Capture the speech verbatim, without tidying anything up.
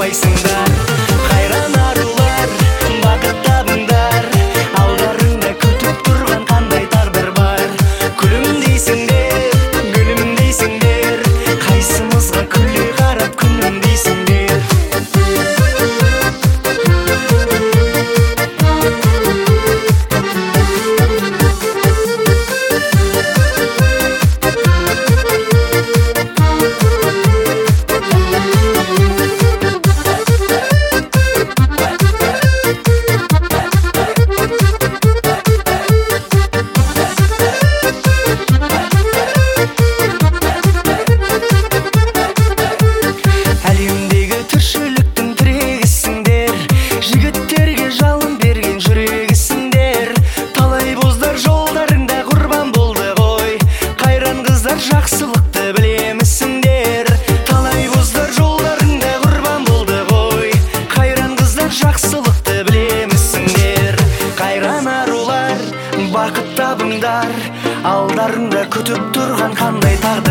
қалмайсыңдар. Қайран арулар, бақыт табыңдар, алдарыңда күтіп тұрған қандай тағдыр бар. Күлімдейсіңдер, гүлімдейсіңдер, қайсымызға күле қарап күнімдейсіңдер. Әлемдегі тіршіліктің тірегісіңдер, жігіттерге жалын берген жүрегісіңдер. Талай боздар жолдарыңда құрбан болды ғой, қайран қыздар жақсылықты білемісіңдер. Талай боздар жолдарыңда құрбан болды ғой, қайран қыздар жақсылықты білемісіңдер. Қайран арулар, бақыт табыңдар, алдарыңда күтіп тұрған қандай тағдыр